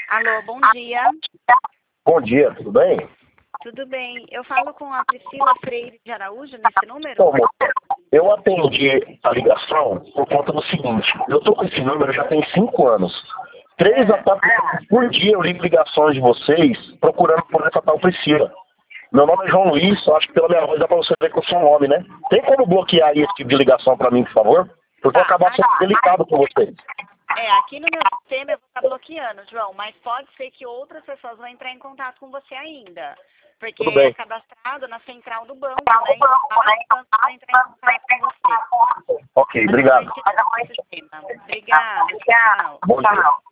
Alô, bom dia. Bom dia, tudo bem? Tudo bem. Eu falo com a Priscila Freire de Araújo nesse número? Então, moça, eu atendi a ligação por conta do seguinte. Eu estou com esse número já tem 5 anos. 3 a 4 vezes por dia eu ligo ligações de vocês procurando por essa tal Priscila. Meu nome é João Luiz, acho que pela minha voz dá pra você ver que eu sou um homem, né? Tem como bloquear esse tipo de ligação pra mim, por favor? Porque eu vou acabar sendo delicado com vocês. Aqui no meu sistema eu vou estar bloqueando, João, mas pode ser que outras pessoas vão entrar em contato com você ainda. Porque Tudo bem. é cadastrado na central do banco, né? Então vários bancos vão entrar em contato com você. Ok, obrigado. Obrigada, tchau. Bom dia.